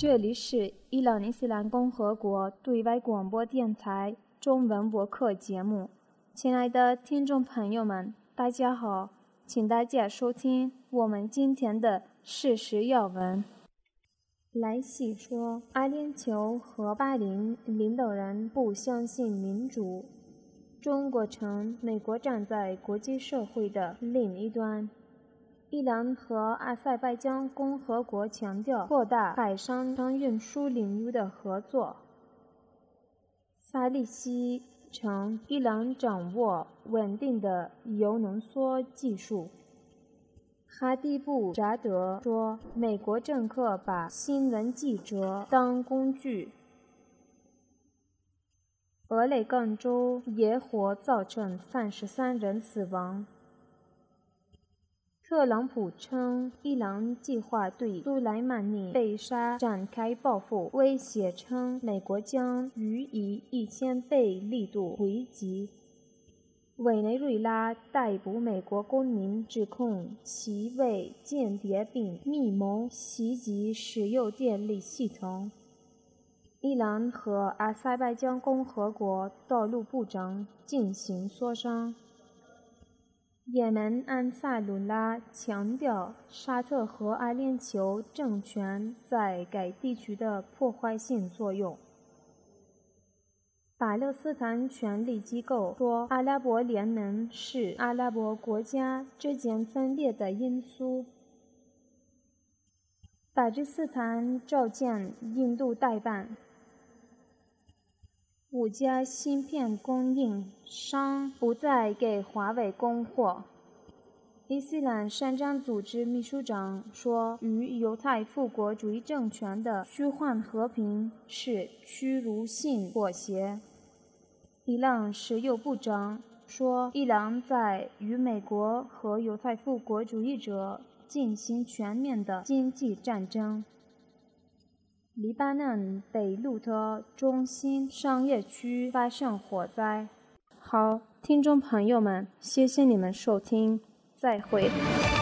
这里是伊朗伊斯兰共和国对外广播电台中文播客节目。亲爱的听众朋友们，大家好，请大家收听我们今天的事实要闻。莱西说，阿联酋和巴林领导人不相信民主。中国称美国站在国际社会的另一端。伊朗和阿塞拜疆共和国强调扩大海上运输领域的合作。萨利希称，伊朗掌握稳定的铀浓缩技术。哈蒂布扎德说，美国政客把新闻记者当工具。俄勒冈州野火造成33人死亡。特朗普称，伊朗计划对苏莱曼尼被杀展开报复，威胁称美国将予以1000倍力度回击。委内瑞拉逮捕美国公民，指控其为间谍并密谋袭击石油电力系统。伊朗和阿塞拜疆共和国道路部长进行磋商。也门安萨鲁拉强调沙特和阿联酋政权在该地区的破坏性作用。巴勒斯坦权力机构说，阿拉伯联盟是阿拉伯国家之间分裂的因素。巴基斯坦召见印度代办。5家芯片供应商不再给华为供货。伊斯兰圣战组织秘书长说，与犹太复国主义政权的虚幻和平是屈辱性妥协。伊朗石油部长说，伊朗在与美国和犹太复国主义者进行全面的经济战争。黎巴嫩贝鲁特中心商业区发生火灾。好，听众朋友们，谢谢你们收听，再会。